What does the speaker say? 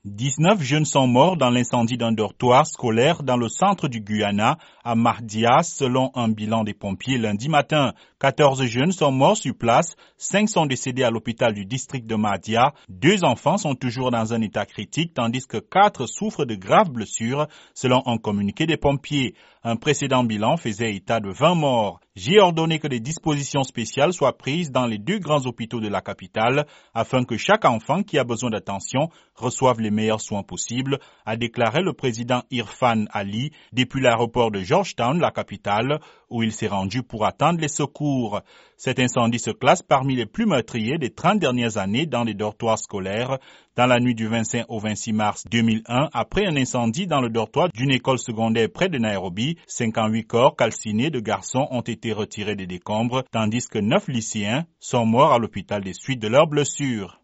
19 jeunes sont morts dans l'incendie d'un dortoir scolaire dans le centre du Guyana, à Mahdia, selon un bilan des pompiers lundi matin. 14 jeunes sont morts sur place, 5 sont décédés à l'hôpital du district de Mahdia, 2 enfants sont toujours dans un état critique, tandis que 4 souffrent de graves blessures, selon un communiqué des pompiers. Un précédent bilan faisait état de 20 morts. J'ai ordonné que des dispositions spéciales soient prises dans les 2 grands hôpitaux de la capitale, afin que chaque enfant qui a besoin d'attention reçoive les meilleurs soins possibles, a déclaré le président Irfan Ali depuis l'aéroport de Georgetown, la capitale, où il s'est rendu pour attendre les secours. Cet incendie se classe parmi les plus meurtriers des 30 dernières années dans les dortoirs scolaires. Dans la nuit du 25 au 26 mars 2001, après un incendie dans le dortoir d'une école secondaire près de Nairobi, 58 corps calcinés de garçons ont été retirés des décombres, tandis que 9 lycéens sont morts à l'hôpital des suites de leurs blessures.